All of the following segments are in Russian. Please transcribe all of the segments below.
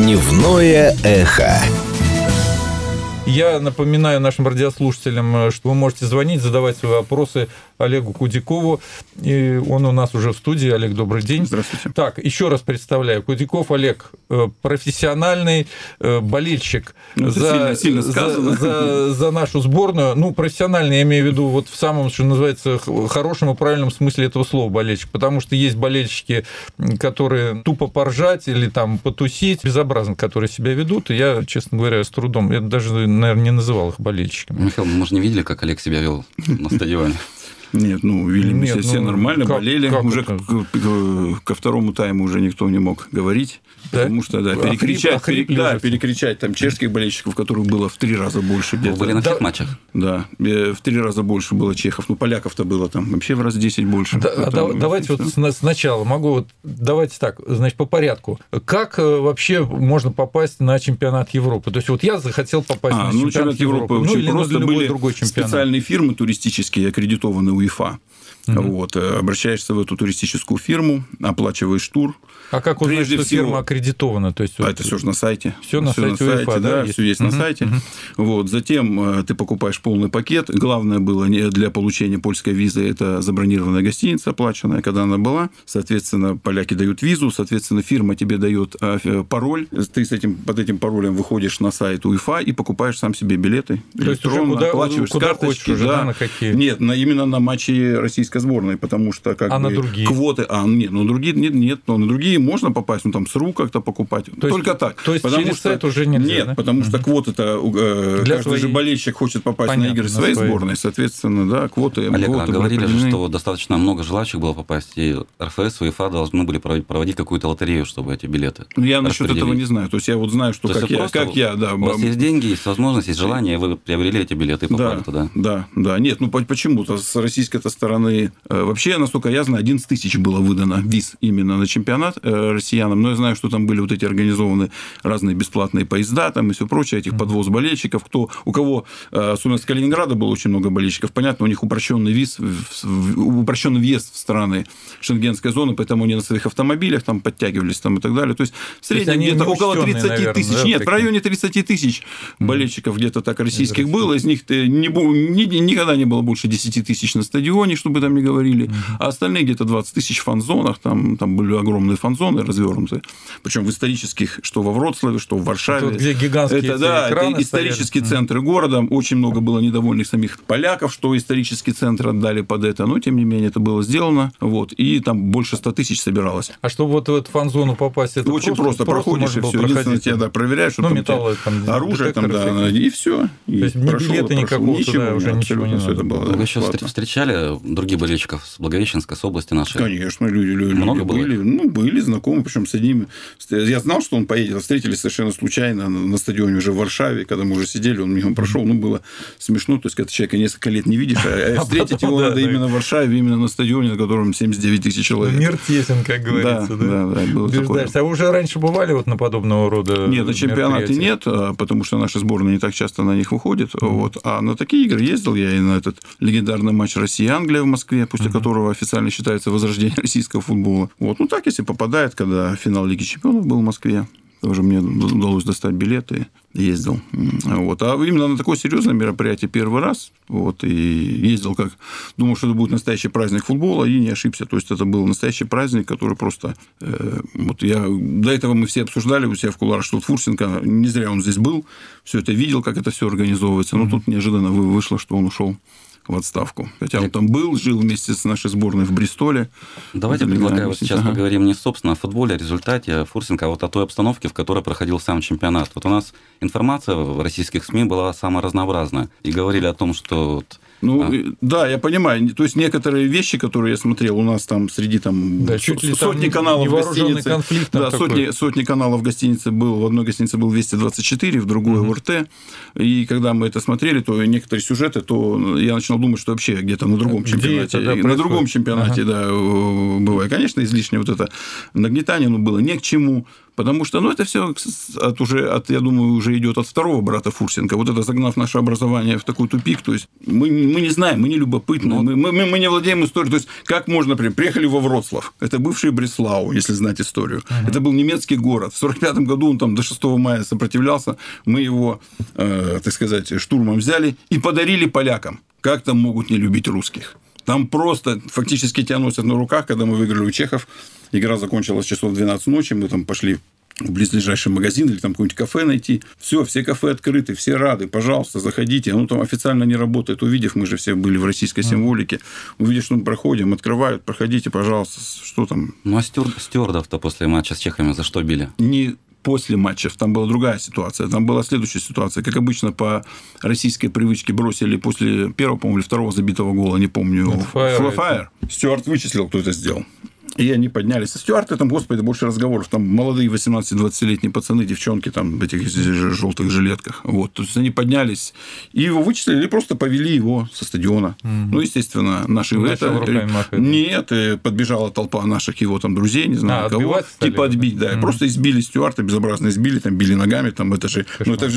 Дневное эхо. Я напоминаю нашим радиослушателям, что вы можете звонить, задавать свои вопросы Олегу Кудикову. И он у нас уже в студии. Олег, добрый день. Здравствуйте. Так, еще раз представляю. Кудиков Олег, профессиональный болельщик за нашу сборную. Ну, профессиональный, я имею в виду, вот в самом, что называется, хорошем и правильном смысле этого слова болельщик. Потому что есть болельщики, которые тупо поржать или там потусить, безобразно, которые себя ведут. И я, честно говоря, с трудом, я даже, наверное, не называл их болельщиками. Михаил, мы же не видели, как Олег себя вел на стадионе. Нет, вели мы себя все нормально, болели. Уже ко второму тайму уже никто не мог говорить. Да? Потому что, перекричать там чешских болельщиков, которых было в 3 раза больше. Вы были на всех матчах? Да, в 3 раза больше было чехов. Поляков-то было там вообще в раз 10 больше. Давайте вот сначала, давайте так, значит, по порядку. Как вообще можно попасть на чемпионат Европы? То есть, вот я захотел попасть на чемпионат Европы. Очень просто. Были специальные фирмы туристические, аккредитованные УЕФА. Вот, обращаешься в эту туристическую фирму, оплачиваешь тур. А как узнать, что фирма аккредитована? То есть, это все же на сайте. Все на сайте УЕФА, да? Все есть на сайте. Вот, затем ты покупаешь полный пакет. Главное было для получения польской визы это забронированная гостиница, оплаченная, когда она была. Соответственно, поляки дают визу, соответственно, фирма тебе дает пароль. Ты под этим паролем выходишь на сайт УЕФА и покупаешь сам себе билеты. То есть уже куда хочешь уже, да, на какие? Нет, именно на матчи российской сборной, потому что на другие? Квоты. На другие можно попасть, там с рук как-то покупать. Только так. То есть через сайт уже нельзя? Нет, потому что квоты-то каждый же болельщик хочет попасть на игры своей сборной, соответственно, да, квоты. Олег, говорили же, что достаточно много желающих было попасть, и РФС, УЕФА должны были проводить какую-то лотерею, чтобы эти билеты Я насчет этого не знаю. То есть я вот знаю, что как я. У вас есть деньги, есть возможность, есть желание, вы приобрели эти билеты и попали туда. Да. Нет, почему-то с российской стороны вообще, насколько я знаю, 11 тысяч было выдано виз именно на чемпионат россиянам, но я знаю, что там были вот эти организованы разные бесплатные поезда там и все прочее, этих подвоз болельщиков, у кого, особенно с Калининграда было очень много болельщиков, понятно, у них упрощенный въезд в страны шенгенской зоны, поэтому они на своих автомобилях там подтягивались там, и так далее, то есть в среднем где-то около 30 тысяч, в районе 30 тысяч болельщиков где-то так российских было, из них никогда не было больше 10 тысяч на стадионе, чтобы там не говорили, а остальные где-то 20 тысяч в фан-зонах, там были огромные фан-зоны развернутые, причем в исторических, что во Вроцлаве, что в Варшаве. Тут, где гигантские экраны это исторические центры города, очень много было недовольных самих поляков, что исторический центр отдали под это, но, тем не менее, это было сделано, вот, и там больше 100 тысяч собиралось. А чтобы вот в эту фан-зону попасть, это очень просто проходишь, и все, единственное, тебя проверяют, что там оружие, и все. То есть ни билета никакого туда уже ничего не надо. Вы еще встречали других болельщиков с Благовещенской, с области нашей? Конечно, люди много были. Были знакомы, причем с одним. Я знал, что он поедет, встретились совершенно случайно на стадионе уже в Варшаве, когда мы уже сидели, он мимо прошел, было смешно, то есть, когда ты человека несколько лет не видишь, а встретить его надо именно в Варшаве, именно на стадионе, на котором 79 тысяч человек. Мир тесен, как говорится. Да, было такое. А вы уже раньше бывали вот на подобного рода? Нет, на чемпионате нет, потому что наша сборная не так часто на них выходит, а на такие игры ездил я и на этот легендарный матч Россия-Англия в Москве, после которого официально считается возрождение российского футбола. Так, если попадает, когда финал Лиги чемпионов был в Москве, тоже мне удалось достать билеты, ездил. А именно на такое серьезное мероприятие первый раз. И ездил думал, что это будет настоящий праздник футбола, и не ошибся. То есть это был настоящий праздник, который просто... До этого мы все обсуждали у себя в кулуарах, что Фурсенко, не зря он здесь был, все это видел, как это все организовывается. Но тут неожиданно вышло, что он ушел в отставку. Хотя он там жил вместе с нашей сборной в Бристоле. Давайте предлагаю сейчас поговорим не собственно о футболе, о результате Фурсенко, а о той обстановке, в которой проходил сам чемпионат. У нас информация в российских СМИ была самая разнообразная. И говорили о том, что... Да, я понимаю. То есть, некоторые вещи, которые я смотрел, у нас там среди сотни каналов в гостинице. Сотни каналов в гостинице был. В одной гостинице был 224, в другой РТ. И когда мы это смотрели, то некоторые сюжеты, то я начинал думать, что вообще где-то на другом чемпионате. На другом чемпионате, бывает. Конечно, излишнее это нагнетание было ни к чему. Потому что, это все я думаю, уже идет от второго брата Фурсенко. Вот это загнав наше образование в такой тупик. То есть мы не знаем, мы не любопытны, мы не владеем историей. То есть как можно, например, приехали во Вроцлав. Это бывший Бреслау, если знать историю. Это был немецкий город. В 1945 году он там до 6 мая сопротивлялся. Мы его, так сказать, штурмом взяли и подарили полякам. Как там могут не любить русских? Там просто фактически тебя носят на руках, когда мы выиграли у чехов. Игра закончилась часов 12 ночи, мы там пошли в близлежащий магазин или там какое-нибудь кафе найти. Все кафе открыты, все рады, пожалуйста, заходите. Оно там официально не работает. Увидев, мы же все были в российской символике, увидев, что мы проходим, открывают, проходите, пожалуйста, что там. А стюардов-то после матча с чехами за что били? Не после матчев, там была другая ситуация. Там была следующая ситуация. Как обычно, по российской привычке бросили после первого, по-моему, или второго забитого гола, не помню, Файер. Стюарт вычислил, кто это сделал. И они поднялись. А стюарты там, господи, больше разговоров. Там молодые 18-20-летние пацаны, девчонки там в этих желтых жилетках. Вот. То есть они поднялись и его вычислили, или просто повели его со стадиона. Естественно, наши... Нет, подбежала толпа наших его там друзей, не знаю кого. Типа отбить, да. Просто избили стюарта, безобразно избили, там били ногами. Там, это же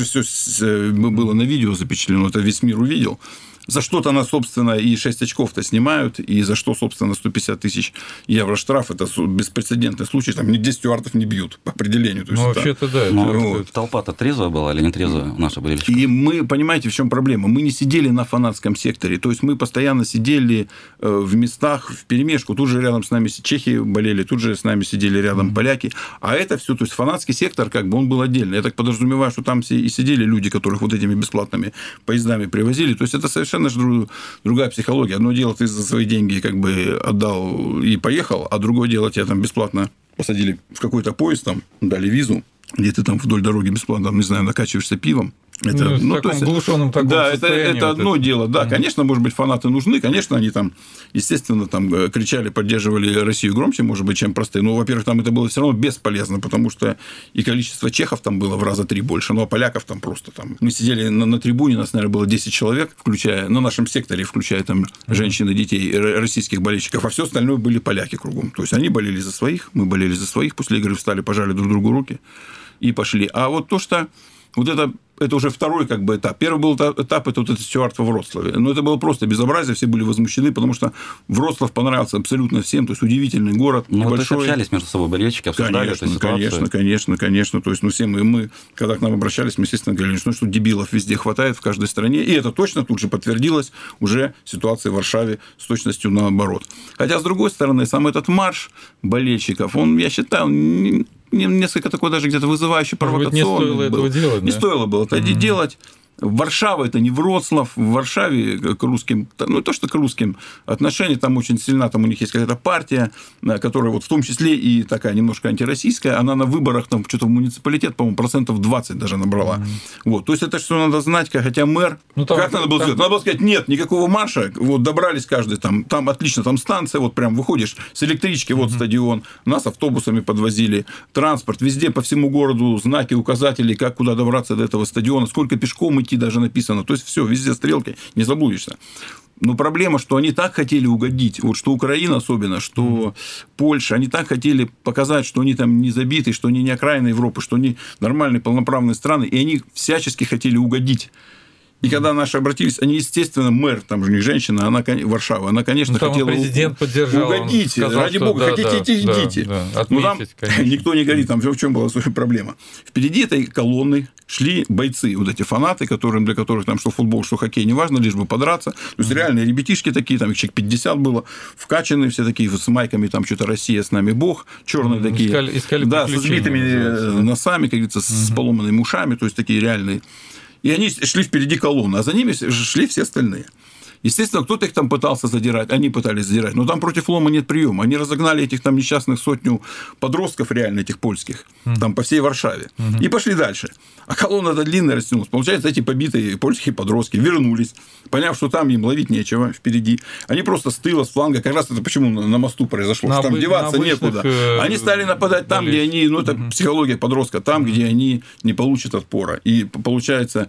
все было на видео запечатлено, это весь мир увидел. За что-то нас, собственно, и 6 очков-то снимают, и за что, собственно, 150 тысяч евро штраф. Это беспрецедентный случай. Там нигде стюардов не бьют по определению. То есть вообще-то, да. Толпа-то трезвая была или не трезвая наши болельщики? И мы, понимаете, в чем проблема? Мы не сидели на фанатском секторе. То есть мы постоянно сидели в местах вперемешку. Тут же рядом с нами чехи болели, тут же с нами сидели рядом поляки. А это все, то есть фанатский сектор, как бы он был отдельный. Я так подразумеваю, что там и сидели люди, которых вот этими бесплатными поездами привозили. То есть это совершенно другая психология. Одно дело, ты за свои деньги как бы отдал и поехал, а другое дело, тебя там бесплатно посадили в какой-то поезд, там дали визу, где ты там вдоль дороги бесплатно, там, не знаю, накачиваешься пивом. Это, в таком глушенном таком состоянии. Да, это одно дело. Да, конечно, может быть, фанаты нужны. Конечно, они там, естественно, там кричали, поддерживали Россию громче, может быть, чем простые. Но, во-первых, там это было все равно бесполезно, потому что и количество чехов там было в раза 3 больше, ну, а поляков там просто там... Мы сидели на трибуне, нас, наверное, было 10 человек, включая, на нашем секторе, включая там женщин и детей, российских болельщиков, а все остальное были поляки кругом. То есть они болели за своих, мы болели за своих, после игры встали, пожали друг другу руки и пошли. А вот то, что... Вот это уже второй как бы этап. Первый был этап, это вот этот стюард во Вроцлаве. Но это было просто безобразие, все были возмущены, потому что Вроцлав понравился абсолютно всем, то есть удивительный город, небольшой. То есть общались между собой болельщики, обсуждали эту ситуацию? Конечно. То есть, все мы, когда к нам обращались, мы, естественно, говорили, что дебилов везде хватает, в каждой стране. И это точно тут же подтвердилось уже ситуация в Варшаве с точностью наоборот. Хотя, с другой стороны, сам этот марш болельщиков, он, я считаю, несколько такой даже где-то вызывающий, провокационный. Не стоило этого делать. Не стоило было это делать. Варшава – это не Вроцлав. В Варшаве к русским, то, что к русским отношения, там очень сильна, там у них есть какая-то партия, которая вот в том числе и такая немножко антироссийская, она на выборах там что-то в муниципалитет, по-моему, 20% даже набрала. Вот. То есть это что надо знать, хотя мэр... как надо было сделать? Надо было сказать, нет, никакого марша, вот добрались каждый, там отлично, там станция, вот прям выходишь с электрички, вот стадион, нас автобусами подвозили, транспорт, везде по всему городу знаки, указатели, как куда добраться до этого стадиона, сколько пешком идти даже написано. То есть все, везде стрелки, не заблудишься. Но проблема, что они так хотели угодить, вот что Украина особенно, что Польша, они так хотели показать, что они там не забиты, что они не окраина Европы, что они нормальные, полноправные страны, и они всячески хотели угодить. И когда наши обратились, они, естественно, мэр, там же не женщина, она Варшава, она, конечно, хотела президент поддержал, угодить. Сказал, ради бога, хотите, идите. Но там никто не говорит, там в чем была своя проблема. Впереди этой колонны шли бойцы, вот эти фанаты, для которых там что футбол, что хоккей, неважно, лишь бы подраться. То есть реальные ребятишки такие, там их человек 50 было, вкачанные все такие, с майками, там что-то «Россия с нами Бог», черные такие. Искали да, с сбитыми носами, как говорится, с поломанными ушами, то есть такие реальные. И они шли впереди колонны, а за ними шли все остальные. Естественно, кто-то их там пытался задирать, они пытались задирать, но там против лома нет приема. Они разогнали этих там несчастных 100 подростков реально, этих польских, там по всей Варшаве, и пошли дальше. А колонна-то длинная растянулась. Получается, эти побитые польские подростки вернулись, поняв, что там им ловить нечего впереди. Они просто с тыла, с фланга, как раз это почему на мосту произошло, что там деваться некуда. Они стали нападать там, где они, это психология подростка, там, где они не получат отпора. И получается...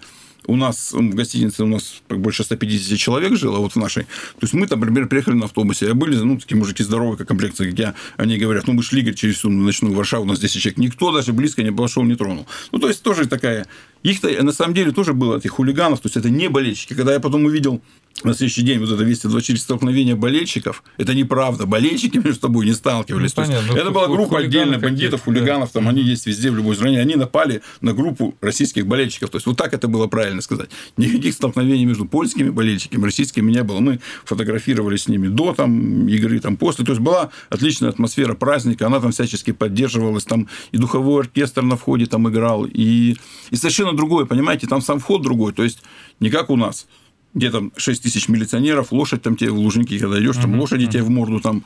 у нас в гостинице больше 150 человек жило, вот в нашей. То есть мы там, например, приехали на автобусе, а были, такие мужики здоровые, как комплекции, как я, они говорят, мы шли, говорит, через всю ночную Варшаву, у нас 10 человек, никто даже близко не подошел, не тронул. То есть тоже такая... Их-то, на самом деле, тоже было этих хулиганов, то есть это не болельщики. Когда я потом увидел на следующий день вот это 224 столкновения болельщиков, это неправда. Болельщики между собой не сталкивались. Это была группа отдельно бандитов, хулиганов, там они есть везде, в любой стране. Они напали на группу российских болельщиков. То есть вот так это было правильно сказать. Никаких столкновений между польскими болельщиками, российскими не было. Мы фотографировали с ними до игры, после. То есть была отличная атмосфера праздника, она там всячески поддерживалась, там и духовой оркестр на входе там играл, и совершенно другое, понимаете, там сам вход другой, то есть не как у нас, где там 6 тысяч милиционеров, лошадь там тебе в Лужники, когда идешь, там лошади тебе в морду, там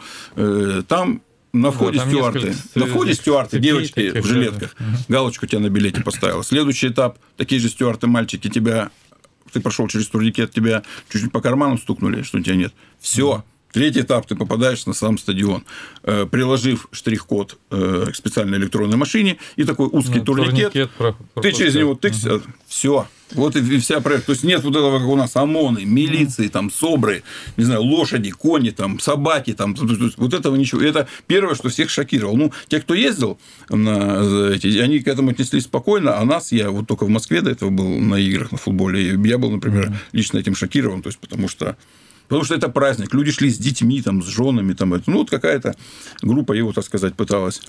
на входе стюарты. На входе стюарты, девочки в жилетках. Галочку тебе на билете поставила. Следующий этап, такие же стюарты, мальчики, ты прошел через турникет, тебя чуть-чуть по карманам стукнули, что у тебя нет. Все. Третий этап, ты попадаешь на сам стадион, приложив штрих-код к специальной электронной машине и такой узкий турникет ты через него тыкс, все. Вот и вся проект. То есть нет вот этого, как у нас, ОМОНы, милиции, там, СОБРы, не знаю, лошади, кони, там, собаки, там, вот этого ничего. Это первое, что всех шокировало. Те, кто ездил на эти, они к этому отнеслись спокойно, а я вот только в Москве до этого был на играх на футболе, и я был, например, лично этим шокирован, то есть потому что это праздник. Люди шли с детьми, с женами. Вот какая-то группа его, так сказать, пыталась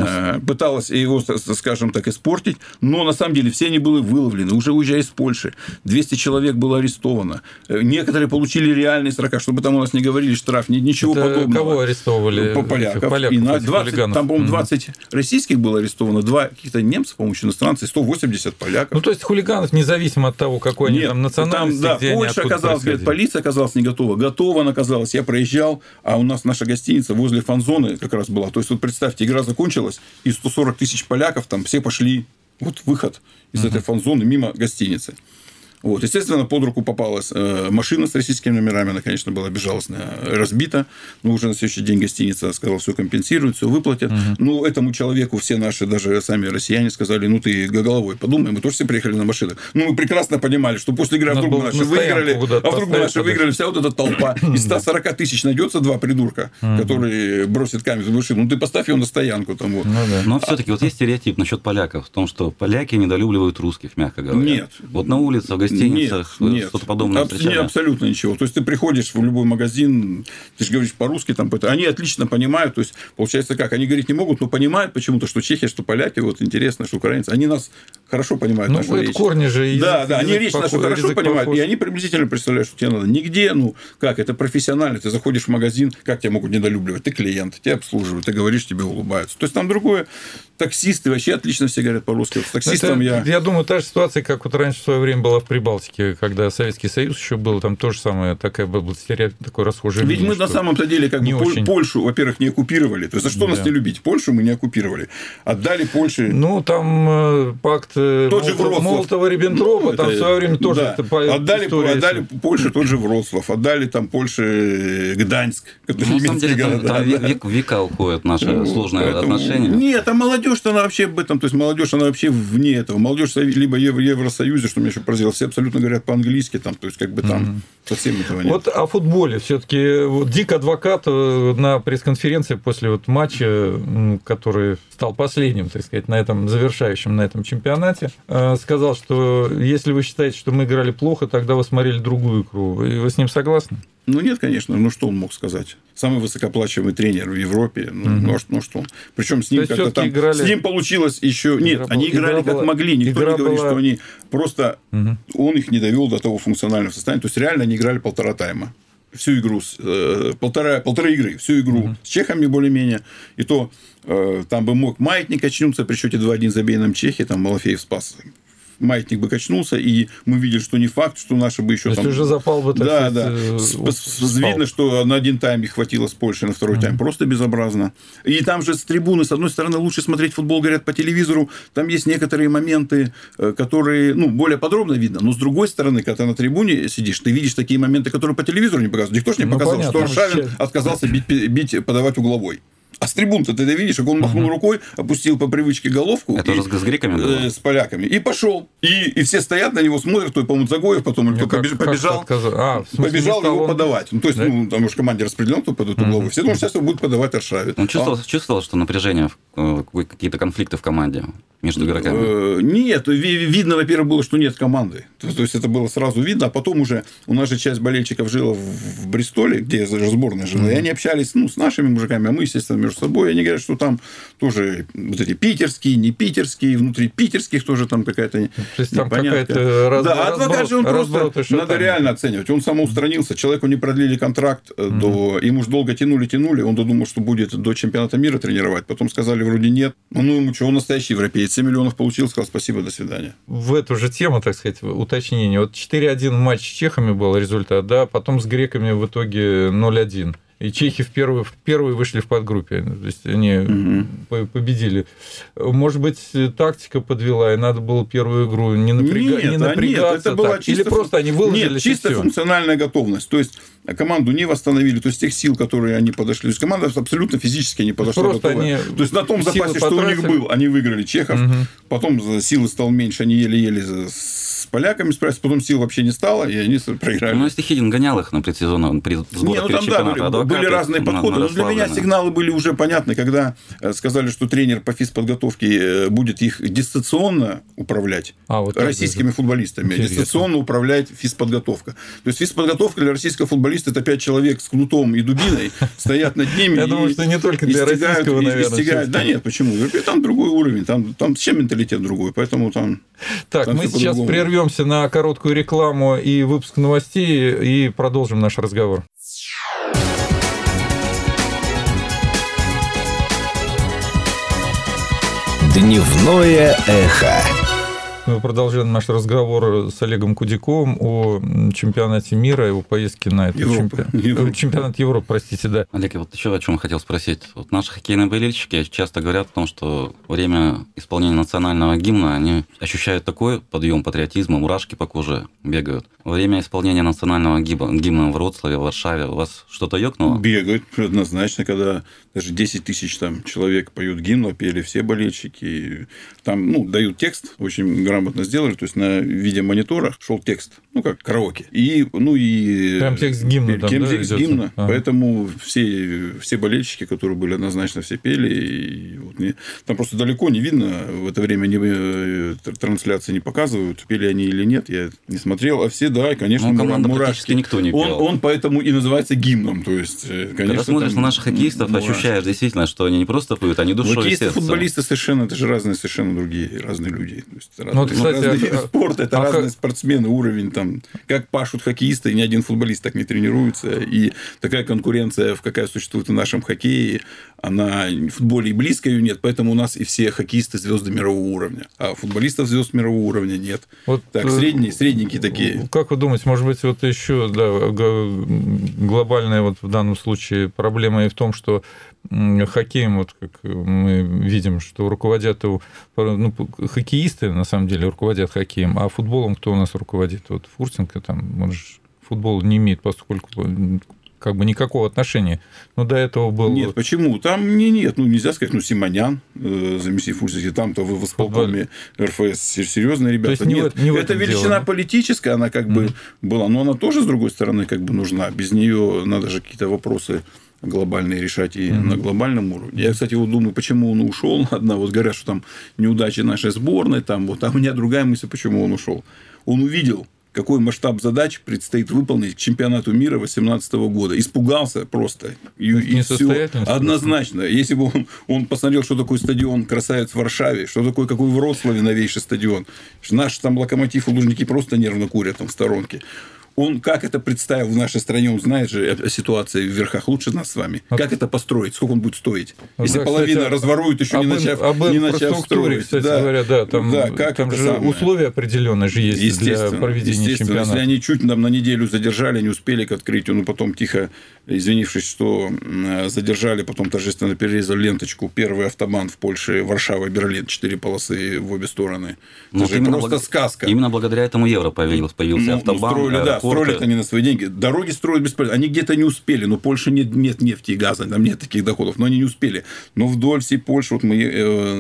его, скажем так, испортить. Но, на самом деле, все они были выловлены. Уже уезжая из Польши. 200 человек было арестовано. Некоторые получили реальные срока. Чтобы там у нас не говорили штраф, ничего подобного. Кого арестовывали? Поляков. И 20, там, по-моему, 20 российских было арестовано, 2 каких-то немцев, по-моему, еще иностранцы, 180 поляков. То есть, хулиганов, независимо от того, какой они там национальности, Польша оказалась, палиция оказалась не готова. Готова она оказалась. Я проезжал, а у нас наша гостиница возле фан-зоны как раз была. То есть, вот представьте, игра закончилась, и 140 тысяч поляков там все пошли, выход из этой фан-зоны мимо гостиницы. Естественно, под руку попалась машина с российскими номерами. Она, конечно, была безжалостно разбита. Но уже на следующий день гостиница сказала, все компенсируют, все выплатят. Но этому человеку все наши, даже сами россияне, сказали, ты головой подумай, мы тоже все приехали на машинах. Мы прекрасно понимали, что после игры вдруг наши выиграли, вся вот эта толпа. Из 140 тысяч найдется 2 придурка, которые бросят камень в машину. Ты поставь его на стоянку. Но все-таки есть стереотип насчет поляков, в том, что поляки недолюбливают русских, мягко говоря. Нет. Вот на улице, в гостиницах, нет, что-то подобное встречали? Абсолютно ничего. То есть, ты приходишь в любой магазин, ты же говоришь по-русски, они отлично понимают, то есть, получается как, они говорить не могут, но понимают почему-то, что чехи, что поляки, интересно, что украинцы, они нас хорошо понимают, нашу речь. Корни же язык, да, они речь нашу хорошо понимают, и они приблизительно представляют, что тебе надо. Нигде, это профессионально, ты заходишь в магазин, как тебя могут недолюбливать? Ты клиент, тебя обслуживают, ты говоришь, тебе улыбаются. То есть, там другое. Таксисты вообще отлично все говорят по-русски. С таксистом я думаю, та же ситуация, как раньше в свое время была в Прибалтике, когда Советский Союз еще был, там тоже самое, был стереотип, такой расхожий. Ведь мы на самом-то деле Польшу, во-первых, не оккупировали. То есть, за что нас не любить? Польшу мы не оккупировали. Отдали Польше... там пакт Молотова-Риббентропа, там в свое время тоже... Отдали Польше тот же Вроцлав, отдали там Польше Гданьск. На самом деле, там века уходят наши сложные отношения. Нет, там молодежь, она вообще об этом, то есть, молодежь, она вообще вне этого. Молодежь либо в Евросоюзе, что меня еще поразило, все абсолютно говорят по-английски, там, то есть, там совсем этого нет. О футболе все-таки Дик Адвокат на пресс-конференции после матча, который стал последним, так сказать, завершающим на этом чемпионате, сказал, что если вы считаете, что мы играли плохо, тогда вы смотрели другую игру. Вы с ним согласны? Нет, конечно. Что он мог сказать? Самый высокооплачиваемый тренер в Европе. Что он? Причем с ним как-то там... С ним получилось еще... Нет, они играли как могли. Никто не говорит, что они... Просто он их не довел до того функционального состояния. То есть, реально они играли 1,5 тайма. Всю игру, полторы игры, всю игру с чехами более-менее. И то там бы мог Маятник очнуться при счете 2-1 забей нам чехи, там Малафеев спас. Маятник бы качнулся, и мы видели, что не факт, что наши бы еще... То есть, уже запал бы... Да. Видно, что на 1 тайм их хватило с Польши, на 2-й тайм. Просто безобразно. И там же с трибуны, с одной стороны, лучше смотреть футбол, говорят, по телевизору. Там есть некоторые моменты, которые, более подробно видно. Но с другой стороны, когда ты на трибуне сидишь, ты видишь такие моменты, которые по телевизору не показывают. Никто же не показал, что Аршавин отказался подавать угловой. А с трибун-то ты видишь, как он махнул рукой, опустил по привычке головку. Это уже с греками было? С поляками. И пошел. И все стоят на него, смотрят, той, по-моему, Загоев, потом побежал его подавать. Ну, то есть, там уж команде распределен, кто под эту главу. Все думают, сейчас он будет подавать Варшаве. Он чувствовал, что напряжение, какие-то конфликты в команде между игроками? Нет, видно, во-первых, было, что нет команды. То есть, это было сразу видно. А потом уже у нас же часть болельщиков жила в Бристоле, где сборная жила, и они общались с нашими мужиками, а мы, естественно, между собой. Они говорят, что там тоже вот эти питерские, не питерские, внутри питерских тоже там какая-то непонятка. То есть, там какая-то Да, адвокат же он просто надо реально оценивать. Он самоустранился, человеку не продлили контракт, ему же долго тянули, он додумал, что будет до чемпионата мира тренировать. Потом сказали, вроде нет. Ну, ему что, он настоящий европеец. 7 миллионов получил, сказал спасибо, до свидания. В эту же тему, так сказать, уточнение. Вот 4-1 матч с чехами был результат, да, потом с греками в итоге 0-1. И чехи в первые вышли в подгруппе. То есть, они победили. Может быть, тактика подвела, и надо было первую игру не напрягаться. Нет, это была чисто... Или просто они выложились. Нет, чисто функциональная готовность. То есть, команду не восстановили. То есть, тех сил, которые они подошли. То есть, команда абсолютно физически не подошла. Просто то есть, на том запасе, что у них был, они выиграли чехов. Потом силы стало меньше, они еле-еле с поляками справились. Потом сил вообще не стало, и они проиграли. Ну, если Хидин гонял их на предсезонном сборах перед чемпионатом, были разные подходы. Но для меня сигналы были уже понятны, когда сказали, что тренер по физподготовке будет их дистанционно управлять российскими футболистами. Дистанционно управлять физподготовка. То есть, физподготовка для российского футболиста – это 5 человек с кнутом и дубиной стоят над ними. Я думаю, что не только для российского, наверное. Да нет, почему? Там другой уровень, там вообще менталитет другой, поэтому там... Так, мы сейчас прервемся на короткую рекламу и выпуск новостей и продолжим наш разговор. Дневное эхо. Мы продолжаем наш разговор с Олегом Кудяковым о чемпионате мира, его поездке на этот чемпионат Европы, простите, да. Олег, вот еще о чем хотел спросить. Вот наши хоккейные болельщики часто говорят о том, что во время исполнения национального гимна они ощущают такой подъем патриотизма, мурашки по коже бегают. Во время исполнения национального гимна в Вроцлаве, в Варшаве у вас что-то ёкнуло? Бегают, однозначно, когда даже 10 тысяч человек поют гимн, пели все болельщики. Там дают текст, очень грамотно сделали, то есть на видеомониторах шел текст, как караоке. Прям текст гимна. Текст гимна. Поэтому все болельщики, которые были, однозначно все пели. Там просто далеко не видно, в это время трансляции не показывают, пели они или нет, я не смотрел. А все, да, конечно, мурашки. Никто не пел. Он поэтому и называется гимном. То есть, конечно, когда смотришь на наших хоккеистов, ощущаешь действительно, что они не просто поют, они душой и сердцем. Футболисты совершенно, это же совершенно другие, разные люди. Кстати, разные виды спорта, это разные спортсмены, уровень там, как пашут хоккеисты, ни один футболист так не тренируется, и такая конкуренция, какая существует в нашем хоккее, она в футболе и близко ее нет, поэтому у нас и все хоккеисты звезды мирового уровня, а футболистов звезд мирового уровня нет. Так, средненькие такие. Как вы думаете, может быть, еще глобальная в данном случае проблема и в том, что хоккеем, как мы видим, что руководят хоккеисты, на самом деле, руководят хоккеем, а футболом кто у нас руководит? Фурсенко, он же футбол не имеет, поскольку никакого отношения. Но до этого был... Нет, почему? Там нет. Нельзя сказать, Симонян, заместитель Фурсенко, там-то в исполкоме РФС серьезные ребята. Нет, это величина политическая, она была, но она тоже, с другой стороны, нужна. Без нее надо же какие-то вопросы глобальные решать и на глобальном уровне. Я, кстати, думаю, почему он ушел. Говорят, что там неудачи нашей сборной, а у меня другая мысль, почему он ушел. Он увидел, какой масштаб задач предстоит выполнить к чемпионату мира 2018 года. Испугался просто. И все. Однозначно. Если бы он посмотрел, что такое стадион «Красавец» в Варшаве, что такое, какой в Вроцлаве новейший стадион. Наш там «Локомотив» и «Лужники» просто нервно курят в сторонке. Он как это представил в нашей стране, он знает же о ситуации в верхах лучше нас с вами. Как это построить, сколько он будет стоить? Если половина разворует, еще не начав строить. Кстати говоря, там же условия определенные же есть для проведения чемпионата. Если они чуть на неделю задержали, не успели к открытию, потом тихо, извинившись, что задержали, потом торжественно перерезали ленточку. Первый автобан в Польше, Варшава, Берлин, 4 полосы в обе стороны. Это же просто сказка. Именно благодаря этому Евро появился автобан. строили они на свои деньги. Дороги строят бесполезно. Они где-то не успели. Но в Польше нет нефти и газа, там нет таких доходов. Но они не успели. Но вдоль всей Польши, вот мы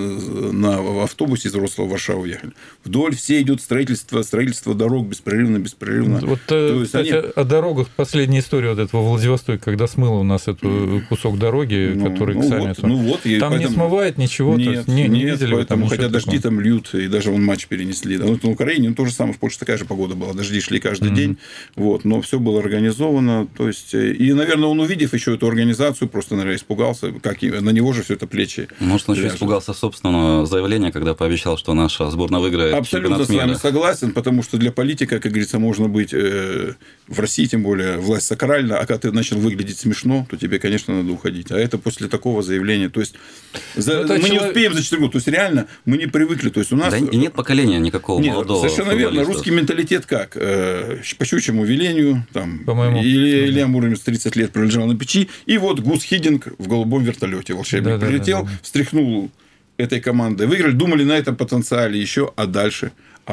на автобусе из Вроцлава в Варшаву ехали. Вдоль всей идет строительство дорог беспрерывно. Вот, кстати, о дорогах последняя история вот этого Владивостока, когда смыло у нас этот кусок дороги, который к саммиту. Там поэтому... не смывает ничего? Нет, не видели поэтому, хотя дожди там льют, и даже вон матч перенесли. Вот на Украине то же самое, в Польше такая же погода была, дожди шли каждый день, вот, но все было организовано. То есть, и, наверное, он, увидев еще эту организацию, просто, наверное, испугался, как на него же все это плечи. Может, он еще испугался собственного заявления, когда пообещал, что наша сборная выиграет абсолютно чемпионат мира. Абсолютно с вами согласен, потому что для политика, как говорится, можно быть в России, тем более, власть сакральна, а когда ты начал выглядеть смешно, то тебе, конечно, надо уходить. А это после такого заявления. То есть, мы не успеем за 4 года. То есть, реально, мы не привыкли. То есть, у нас... Да, и нет поколения никакого молодого совершенно верно. Русский менталитет как? По щучьему велению, там, или Илья Муромец 30 лет пролежал на печи, и вот Гус Хиддинг в голубом вертолете волшебник прилетел, встряхнул этой командой, выиграли, думали на этом потенциале еще, а дальше...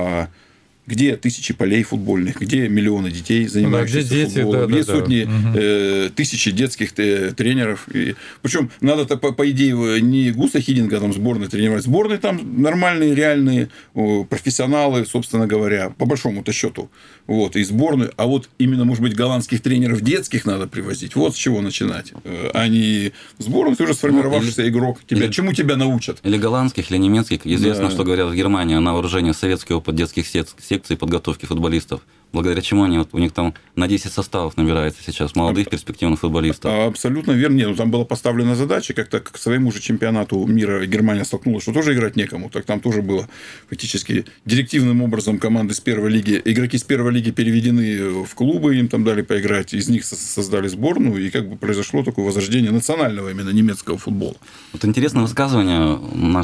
Где тысячи полей футбольных, где миллионы детей, занимающихся футболом, где сотни тысячи детских тренеров. Причем надо, по идее, не Гуса Хиддинга там сборной тренировать. Сборные там нормальные, реальные профессионалы, собственно говоря, по большому-то счету. Вот, и сборную. А вот именно, может быть, голландских тренеров детских надо привозить. Вот с чего начинать. А не сборную, ты уже сформировавшийся игрок. Чему тебя научат? Или голландских, или немецких. Известно, что говорят в Германии на вооружение советский опыт детских секций подготовки футболистов. Благодаря чему у них там на 10 составов набирается сейчас молодых перспективных футболистов. Абсолютно верно. Нет, там была поставлена задача, как-то к своему же чемпионату мира Германия столкнулась, что тоже играть некому. Так там тоже было фактически директивным образом команды с первой лиги, игроки с первой лиги переведены в клубы, им там дали поиграть, из них создали сборную, и как бы произошло такое возрождение национального именно немецкого футбола. Вот интересное высказывание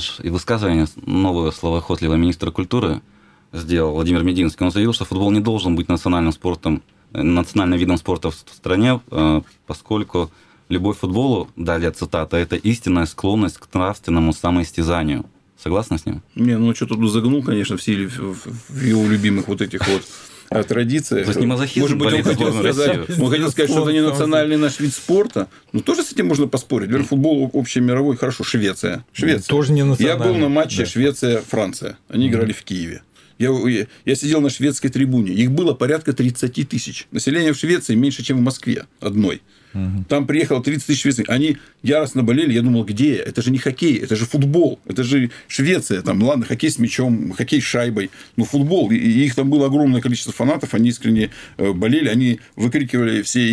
нового словоохотливого министра культуры сделал Владимир Мединский. Он заявил, что футбол не должен быть национальным видом спорта в стране, поскольку любовь к футболу, далее цитата, это истинная склонность к нравственному самоистязанию. Согласны с ним? Не, что тут загнул, конечно, в силе в его любимых вот этих вот традициях. То есть не мазохизм. Может быть, он хотел сказать, что это не национальный наш вид спорта. Но тоже с этим можно поспорить. Например, футбол общемировой, хорошо, Швеция. Тоже не национальный. Я был на матче Швеция-Франция. Они играли в Киеве. Я сидел на шведской трибуне. Их было порядка 30 тысяч. Население в Швеции меньше, чем в Москве одной. Там приехало 30 тысяч шведских. Они яростно болели. Я думал, где я? Это же не хоккей, это же футбол. Это же Швеция. Там, ладно, хоккей с мячом, хоккей с шайбой. Но футбол. И их там было огромное количество фанатов. Они искренне болели. Они выкрикивали все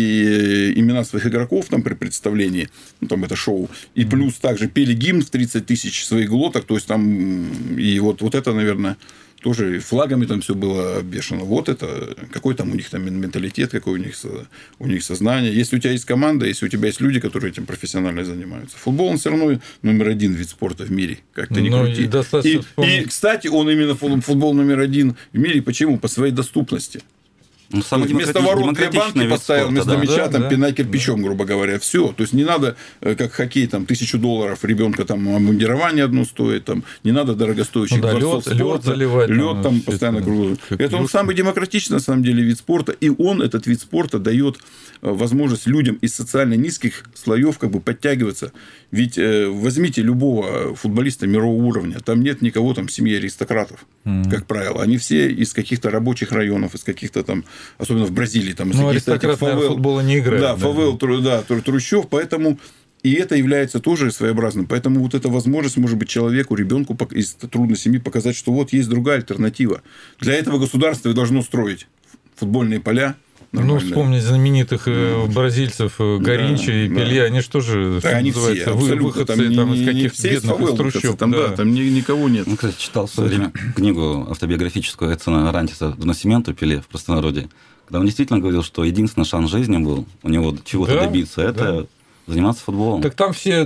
имена своих игроков там, при представлении. Там это шоу. И плюс также пели гимн в 30 тысяч своих глоток. То есть, там... И вот это, наверное... Тоже флагами там все было обвешано. Вот это, какой там у них там менталитет, какое у них сознание. Если у тебя есть команда, если у тебя есть люди, которые этим профессионально занимаются. Футбол, он все равно номер 1 вид спорта в мире. Как ты не крути. И, кстати, он именно футбол номер 1 в мире. Почему? По своей доступности. Вместо ворот 2 банки поставил, вместо мяча там пинай кирпичом, грубо говоря. Все. То есть не надо, как хоккей, там $1000 ребенка там обмундирование одно стоит, там не надо дорогостоящих дворцов спорта. Лед там постоянно круглый. Это он самый демократичный, на самом деле, вид спорта. И он, этот вид спорта, дает возможность людям из социально низких слоев как бы подтягиваться. Ведь возьмите любого футболиста мирового уровня, там нет никого там в семье аристократов, как правило. Они все из каких-то рабочих районов, из каких-то там, особенно в Бразилии, там из каких-то футбола не играют. Да, фавел, трущоб, поэтому и это является тоже своеобразным. Поэтому вот эта возможность, может быть, человеку, ребенку из трудной семьи показать, что вот есть другая альтернатива. Для этого государство и должно строить футбольные поля. Ну, вспомнить знаменитых бразильцев Гаринча и Пелье, они же тоже, что называется, выходцы там из каких-то бедных из трущоб. Там никого нет. Ну, кстати, читал в свое время книгу автобиографическую Эдсона Арантиса «До Насименту» Пеле в простонародье, когда он действительно говорил, что единственный шанс жизни был у него чего-то добиться, это заниматься футболом. Так там вся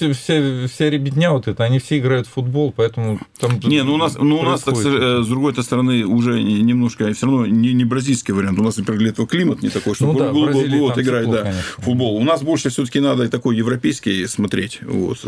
ребятня вот эта, они все играют в футбол, поэтому там... Не, у нас так, с другой стороны, уже немножко все равно не бразильский вариант. У нас, например, для этого климат не такой, что вот играть в футбол. У нас больше все-таки надо такой европейский смотреть. Вот.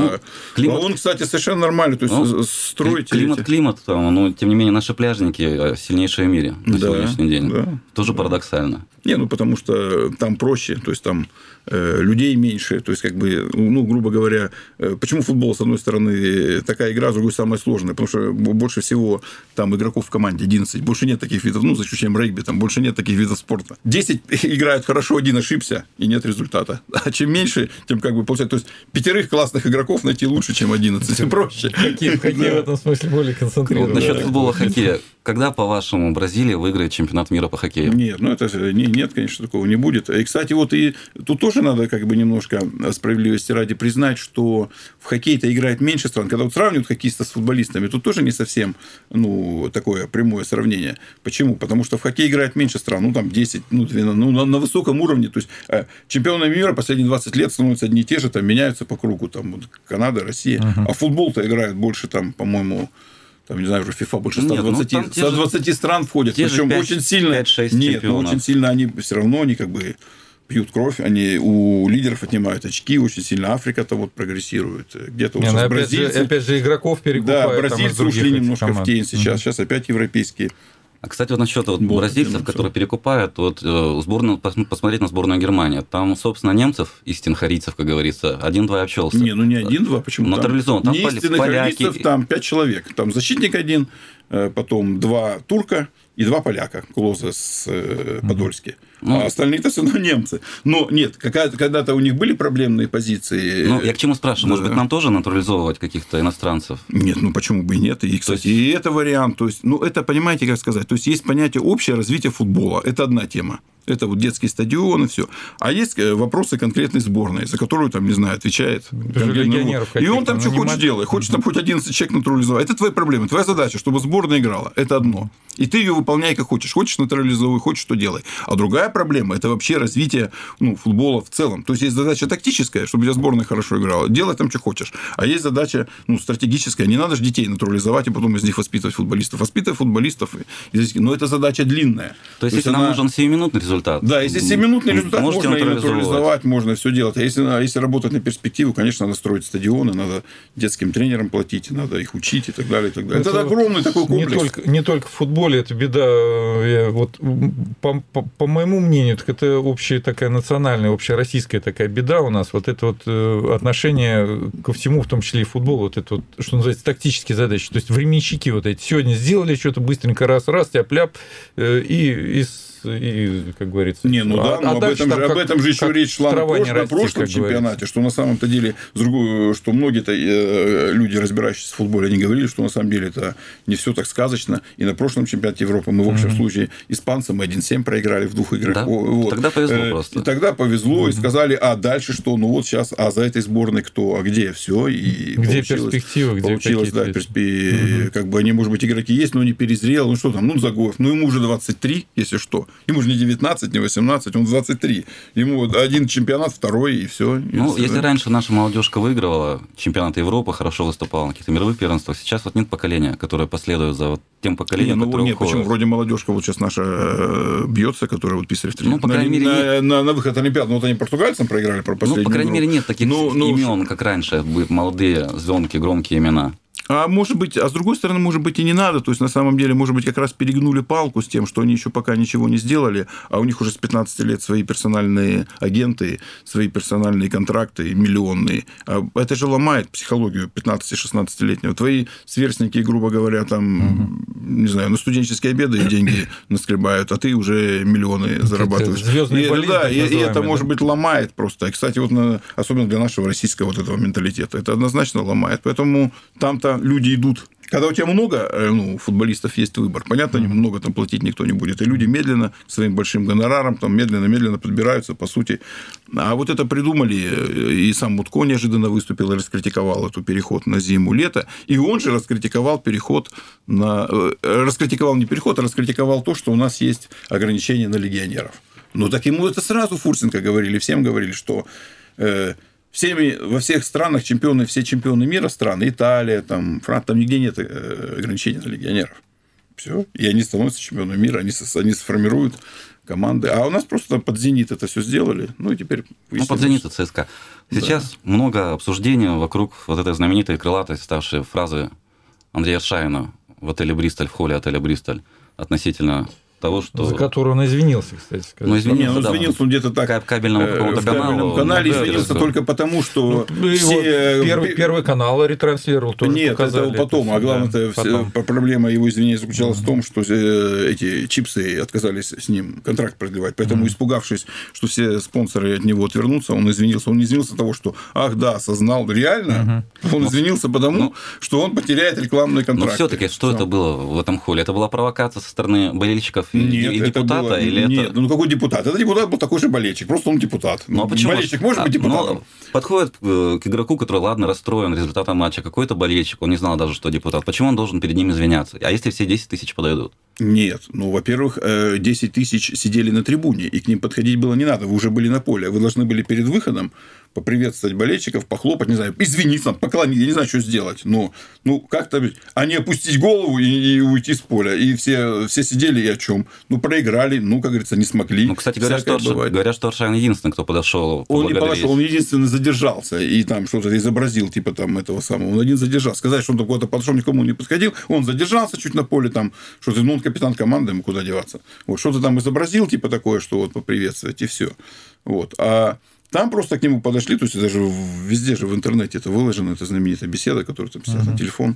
Он, кстати, совершенно нормальный. То есть строить... Климат, но тем не менее наши пляжники сильнейшие в мире на сегодняшний день. Да. Тоже парадоксально. Не, потому что там проще, то есть там людей меньше, то есть, как бы, грубо говоря, почему футбол, с одной стороны, такая игра, с другой самая сложная, потому что больше всего там игроков в команде 11, больше нет таких видов, за исключением регби, там больше нет таких видов спорта. 10 играют хорошо, один ошибся, и нет результата. А чем меньше, тем как бы получается, то есть 5 классных игроков найти лучше, чем 11, проще. Хоккей в этом смысле более концентрирован. Насчет футбола, хоккея. Когда, по-вашему, Бразилия выиграет чемпионат мира по хоккею? Нет, нет, конечно, такого не будет. И, кстати, вот и тут тоже надо как бы немножко справедливости ради признать, что в хоккей-то играет меньше стран. Когда вот сравнивают хоккеистов с футболистами, тут тоже не совсем такое прямое сравнение. Почему? Потому что в хоккей играет меньше стран, там 10, 12, на высоком уровне. То есть чемпионы мира последние 20 лет становятся одни и те же, там меняются по кругу, там Канада, Россия. А в футбол-то играют больше, там, по-моему, там, не знаю, уже FIFA больше 120 стран входят. Причем очень сильно. 5-6 нет, очень сильно они все равно как бы пьют кровь, они у лидеров отнимают очки, очень сильно Африка-то вот прогрессирует. Где-то вот сейчас бразильцы... Опять же, игроков перекупают. Да, бразильцы ушли немножко в тень сейчас опять европейские. А, кстати, вот насчет бразильцев, которые перекупают, сборную, посмотреть на сборную Германии. Там, собственно, немцев, истинных харийцев, как говорится, 1-2 обчелся. Не 1-2, почему? Натурализован. Там истинных харийцев, там 5 человек. Там защитник 1, потом 2 турка и 2 поляка. Клозе с Подольски. А остальные-то все равно немцы. Но нет, когда-то у них были проблемные позиции. Я к чему спрашиваю? Может быть, нам тоже натурализовывать каких-то иностранцев? Нет, почему бы и нет? И, кстати, и это вариант. То есть, это, понимаете, как сказать? То есть, есть понятие общее развитие футбола. Это одна тема. Это вот детский стадион и все. А есть вопросы конкретной сборной, за которую, там, не знаю, отвечает. И он там что хочешь делает. Хочешь там хоть 11 человек натурализовать. Это твоя проблема. Твоя задача, чтобы сборная играла. Это одно. И ты ее выполняй как хочешь. Хочешь натурализовывай, хочешь что делай. А другая проблема – это вообще развитие футбола в целом. То есть, есть задача тактическая, чтобы у тебя сборная хорошо играла. Делай там, что хочешь. А есть задача стратегическая. Не надо же детей натурализовать и потом из них воспитывать футболистов. Воспитывай футболистов. Но это задача длинная. То есть, если нам нужен 7-минутный результат. Да, если 7-минутный результат, можно и натурализовать, можно все делать. А если работать на перспективу, конечно, надо строить стадионы, надо детским тренерам платить, надо их учить и так далее. И так далее. Это огромный такой комплекс. Не только в футболе это беда. Вот, по моему мнению, так это общая такая национальная, общероссийская такая беда у нас. Вот это вот отношение ко всему, в том числе и футболу, вот это вот, что называется, тактические задачи. То есть временщики вот эти. Сегодня сделали что-то быстренько, раз, тяп-ляп, и, как говорится... об этом же еще речь шла на прошлом чемпионате, что на самом-то деле, что многие-то люди, разбирающиеся в футболе, они говорили, что на самом деле это не все так сказочно. И на прошлом чемпионате Европы мы, в общем случае, испанцам 1-7 проиграли в 2 играх. Да? Вот. Тогда повезло просто. И тогда повезло, и сказали, дальше что? Сейчас, за этой сборной кто? А где? Все. И где перспективы? Получилось, как бы они, может быть, игроки есть, но не перезрел. Что там? Загоев. Ему уже 23, если что. Ему же не 19, не 18, он 23. Ему один чемпионат, второй, и все. Если раньше наша молодежка выигрывала чемпионаты Европы, хорошо выступала на каких-то мировых первенствах, сейчас нет поколения, которое последует за тем поколением, которое уходит. Почему? Вроде молодежка сейчас наша бьется, которая писали в тренер. По крайней мере, на выход Олимпиад. Они португальцам проиграли про последнюю. По крайней мере, нет таких имен, как раньше, молодые, звонкие, громкие имена. А с другой стороны, может быть, и не надо. То есть, на самом деле, может быть, как раз перегнули палку с тем, что они еще пока ничего не сделали, а у них уже с 15 лет свои персональные агенты, свои персональные контракты миллионные. А это же ломает психологию 15-16-летнего. Твои сверстники, грубо говоря, там, не знаю, на студенческие обеды деньги наскребают, а ты уже миллионы зарабатываешь. И это, может быть, ломает просто. И, кстати, особенно для нашего российского этого менталитета, это однозначно ломает. Поэтому там-то люди идут. Когда у тебя много футболистов есть выбор, понятно, много там платить никто не будет. И люди медленно, своим большим гонораром, там медленно подбираются, по сути. А вот это придумали, и сам Мутко неожиданно выступил и раскритиковал эту переход на зиму-лето. И он же раскритиковал раскритиковал не переход, а раскритиковал то, что у нас есть ограничения на легионеров. Так ему это сразу Фурсенко говорили, всем говорили, что во всех странах все чемпионы мира страны, Италия, там, Франция, там нигде нет ограничений на легионеров. Все. И они становятся чемпионами мира, они сформируют команды. А у нас просто под «Зенит» это все сделали. Ну, и теперь... под «Зенит» и ЦСКА. Сейчас много обсуждений вокруг вот этой знаменитой крылатой, ставшей фразы Андрея Аршавина в отеле «Бристоль», в холле отеля «Бристоль», относительно того, что... За которую он извинился, кстати. Ну, извинился он где-то так... Кабельному какому-то в кабельном канале извинился только потому, что... Первый канал ретранслировал, тоже Нет, показали. это потом. А главное, проблема его извинения заключалась в том, что эти чипсы отказались с ним контракт продлевать. Поэтому, испугавшись, что все спонсоры от него отвернутся, он извинился. Он не извинился того, что, осознал, реально. Он извинился потому, что он потеряет рекламный контракт. Но все-таки что это было в этом холле? Это была провокация со стороны болельщиков и депутата? Нет, ну какой депутат? Это депутат был такой же болельщик, просто он депутат. Ну, а почему? Болельщик может быть депутатом? Подходит к игроку, который, ладно, расстроен результатом матча, какой-то болельщик, он не знал даже, что депутат. Почему он должен перед ним извиняться? А если все 10 тысяч подойдут? Нет. Во-первых, 10 тысяч сидели на трибуне, и к ним подходить было не надо. Вы уже были на поле. Вы должны были перед выходом поприветствовать болельщиков, похлопать, не знаю, извиниться, поклониться, я не знаю, что сделать. Но как-то... А не опустить голову и уйти с поля. И все сидели и о чем? Проиграли, как говорится, не смогли. Кстати, говорят, что Аршавин единственный, кто подошел. Он не подошел, он единственный задержался и там что-то изобразил, типа там этого самого. Он один задержался. Сказать, что он куда-то подошел, никому не подходил. Он задержался чуть на поле, там что-то, он капитан команды, ему куда деваться. Что-то там изобразил, типа такое, что поприветствовать, и все. А там просто к нему подошли, то есть даже везде же в интернете это выложено, это знаменитая беседа, которая там снята на телефон.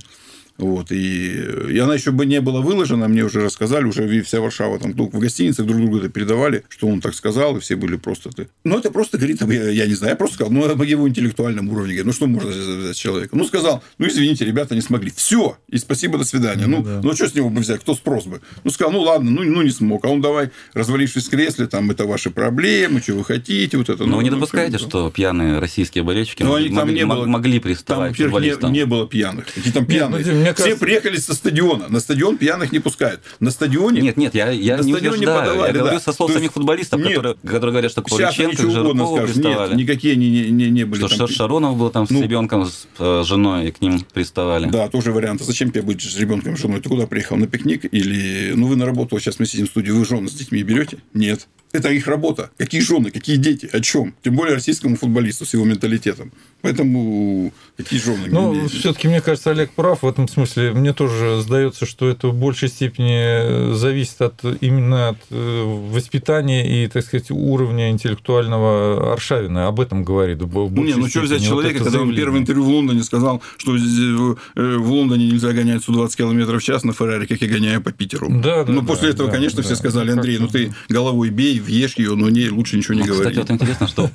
И она еще бы не была выложена, мне уже рассказали, уже вся Варшава там в гостиницах друг другу это передавали, что он так сказал, и все были просто... это просто говорит, я не знаю, я просто сказал, об его интеллектуальном уровне, говорит, что можно взять человека? Сказал, извините, ребята не смогли. Все, и спасибо, до свидания. Что с него бы взять, кто спрос бы? Сказал, ладно, не смог, а он давай, развалившись в кресле, там, это ваши проблемы, что вы хотите, вот это... Но вы не допускаете, что пьяные российские болельщики могли приставать к футболистам? Там не было пьяных. Какие там пьяные? Все приехали со стадиона. На стадион пьяных не пускают. На стадионе... Нет, я не утверждаю. Я говорю со слов самих футболистов, которые говорят, что к Павлюченко, к Жиркову приставали. Нет, никакие не были. Что Шаронов был там с ребенком, с женой, и к ним приставали. Да, тоже вариант. Зачем тебе быть с ребенком и женой? Ты куда приехал? На пикник? Или... вы на работу, сейчас мы сидим в студии, вы жены с детьми берете? Нет. Это их работа. Какие жены, какие дети, о чем? Тем более российскому футболисту с его менталитетом. Поэтому какие жены? Все-таки, мне кажется, Олег прав в этом смысле. Мне тоже сдается, что это в большей степени зависит именно от воспитания и, так сказать, уровня интеллектуального Аршавина. Об этом говорит. Что взять человека, когда он первое интервью в Лондоне сказал, что в Лондоне нельзя гонять 120 км в час на Феррари, как я гоняю по Питеру. После этого, конечно, все сказали, Андрей, ты головой бей, въешь ее, но лучше ничего не говори. Кстати, интересно, что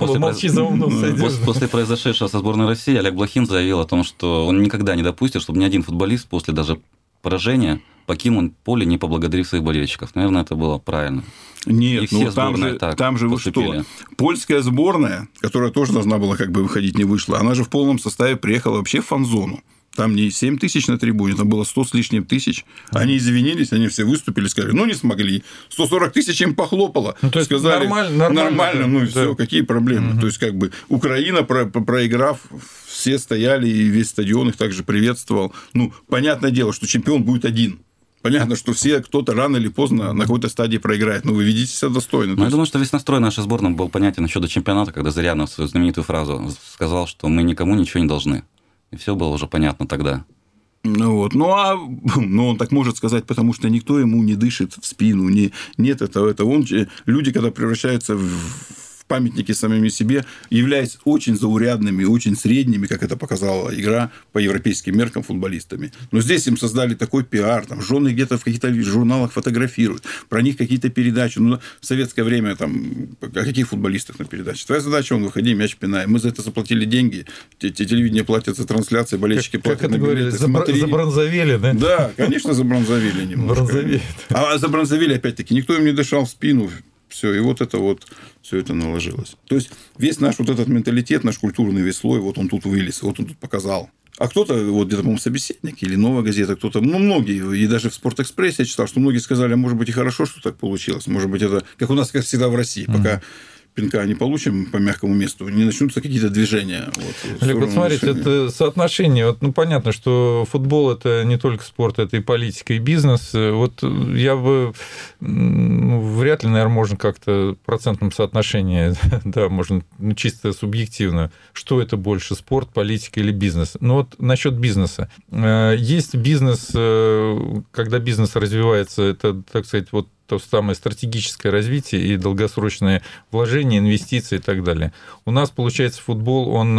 после произошедшего со сборной России Олег Блохин заявил о том, что он никогда не допустит, чтобы ни один футболист после даже поражения покинул поле, не поблагодарив своих болельщиков. Наверное, это было правильно. Нет, там же что? Польская сборная, которая тоже должна была выходить, не вышла, она же в полном составе приехала вообще в фан-зону. Там не 7 тысяч на трибуне, там было 100 с лишним тысяч. Они извинились, они все выступили, сказали, не смогли. 140 тысяч им похлопало. Сказали, нормально, все, какие проблемы. То есть, Украина, проиграв, все стояли, и весь стадион их также приветствовал. Понятное дело, что чемпион будет один. Понятно, что кто-то рано или поздно на какой-то стадии проиграет, но вы ведите себя достойно. Я думаю, что весь настрой нашей сборной был понятен еще до чемпионата, когда Зырянов свою знаменитую фразу сказал, что мы никому ничего не должны. И все было уже понятно тогда. Он так может сказать, потому что никто ему не дышит в спину. Нет этого. Люди, когда превращаются в памятники самими себе, являясь очень заурядными, очень средними, как это показала игра по европейским меркам футболистами. Но здесь им создали такой пиар, там жены где-то в каких-то журналах фотографируют, про них какие-то передачи. В советское время о каких футболистах на передаче? Твоя задача, выходи, мяч пинай. Мы за это заплатили деньги, телевидение платят за трансляции, болельщики платят на билеты. Забронзовели, да? Да, конечно, забронзовели немножко. А забронзовели, опять-таки, никто им не дышал в спину. Все, и все это наложилось. То есть, весь наш этот менталитет, наш культурный весь слой, он тут вылез, он тут показал. А кто-то, где-то, по-моему, «Собеседник» или «Новая газета», кто-то, многие, и даже в «Спортэкспрессе» я читал, что многие сказали, а может быть, и хорошо, что так получилось. Может быть, это, как у нас, как всегда, в России, пока пинка не получим по мягкому месту, не начнутся какие-то движения. Олег, вот смотрите, это соотношение. Вот, ну, понятно, что футбол – это не только спорт, это и политика, и бизнес. Вот я бы вряд ли, наверное, можно как-то в процентном соотношении, да, можно чисто субъективно, что это больше, спорт, политика или бизнес. Но вот насчет бизнеса. Есть бизнес, когда бизнес развивается, это, так сказать, вот то самое стратегическое развитие и долгосрочные вложения, инвестиции и так далее. У нас, получается, футбол, он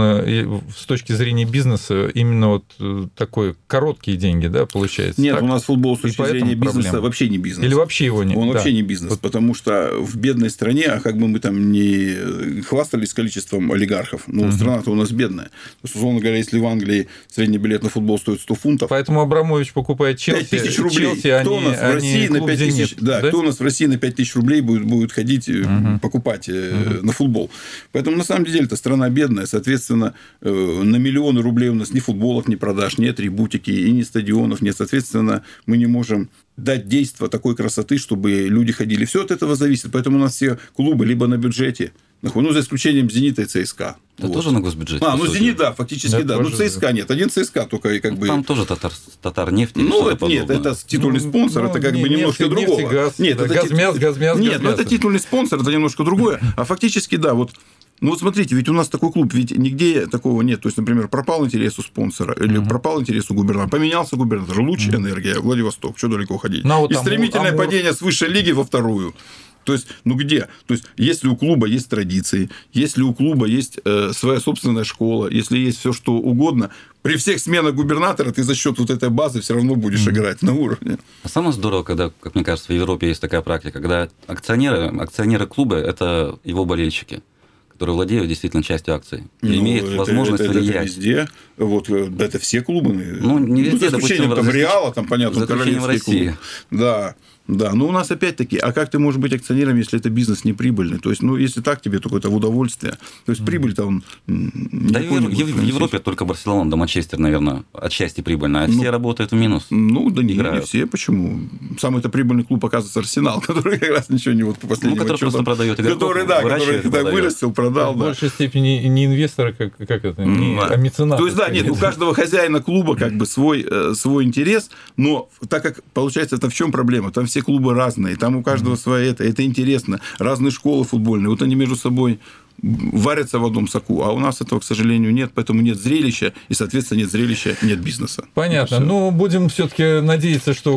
с точки зрения бизнеса именно вот такой короткие деньги, да, получается? Нет, так? у нас футбол с точки зрения бизнеса вообще не бизнес. Или вообще его нет? Он вообще не бизнес, вот. Потому что в бедной стране, а как бы мы там не хвастались количеством олигархов, но страна-то у нас бедная. То есть, условно говоря, если в Англии средний билет на футбол стоит 100 фунтов... Поэтому Абрамович покупает Челси. 5 тысяч рублей. Челси, кто у нас в России на 5 тысяч... Да, кто у нас в России на 5 тысяч рублей будет ходить, покупать на футбол. Поэтому, на самом деле, это страна бедная. Соответственно, на миллионы рублей у нас ни футболок не продаж, ни атрибутики, и ни стадионов нет. Соответственно, мы не можем дать действо такой красоты, чтобы люди ходили. Все от этого зависит. Поэтому у нас все клубы либо на бюджете, ну, за исключением «Зенита» и ЦСКА. Это тоже на госбюджете? Ну, «Зенит», да, фактически, да. Ну, ЦСКА нет. Один ЦСКА только как бы... Там тоже Татарнефть или что-то подобное. Нет, это титульный спонсор, это как бы немножко другого. Газ, нет, это Газмяс. Нет, ну, это титульный спонсор, это немножко другое. А фактически, да, вот... Ну, вот смотрите, ведь у нас такой клуб, ведь нигде такого нет. То есть, например, пропал интерес у спонсора, или пропал интерес у губернатора, поменялся губернатор, Луч, Энергия, Владивосток, что далеко ходить. Вот и стремительное падение с высшей лиги во вторую. То есть, ну где? То есть, если у клуба есть традиции, если у клуба есть своя собственная школа, если есть все что угодно, при всех сменах губернатора ты за счет вот этой базы все равно будешь играть на уровне. А самое здорово, когда, как мне кажется, в Европе есть такая практика, когда акционеры клуба – это его болельщики, которые владеют действительно частью акций. И имеют возможность влиять. Это везде. Вот, это все клубы. Ну, не везде, за исключением там Реала, там, понятно, королевский клуб. Да. Да, но у нас опять-таки, а как ты можешь быть акционером, если это бизнес неприбыльный? То есть, ну, если так тебе, только это в удовольствие. То есть, прибыль-то он... Да, в Европе только Барселона, да, Манчестер, наверное, отчасти прибыльно, а все работают в минус. Ну, да не все. Почему? Самый-то прибыльный клуб, оказывается, Арсенал, который как раз ничего не вот по последнему который просто продает игроков, который вырастил, продал. В большей степени не инвестора, как это, а мецената. То есть, да, нет, у каждого хозяина клуба как бы свой интерес, но так как, получается, это в чем проблема? Там все клубы разные, там у каждого своя это интересно. Разные школы футбольные, вот они между собой варятся в одном соку, а у нас этого, к сожалению, нет, поэтому нет зрелища, и, соответственно, нет зрелища, нет бизнеса. Понятно. Ну, будем все-таки надеяться, что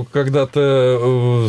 когда-то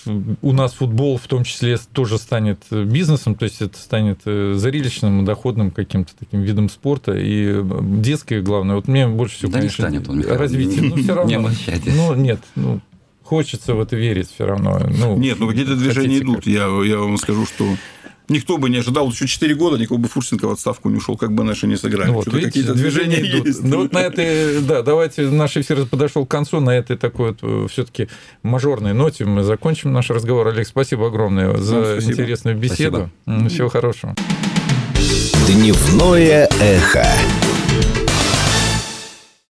у нас футбол в том числе тоже станет бизнесом, то есть это станет зрелищным, доходным каким-то таким видом спорта, и детское, главное, вот мне больше всего, да, конечно, не станет он, развитие. Ну, все равно. Не обольщайтесь. Ну, нет, хочется в это верить все равно. Нет, какие-то движения идут. Я вам скажу, что никто бы не ожидал, еще 4 года никого бы Фурсенко в отставку не ушел, как бы наши не сыграли. Ну, вот, видите, какие-то движения идут. Есть. Ну, вот на этой, да, давайте, наш эфир подошел к концу, на этой такой вот все-таки мажорной ноте мы закончим наш разговор. Олег, спасибо огромное за интересную беседу. Спасибо. Всего хорошего. Дневное эхо.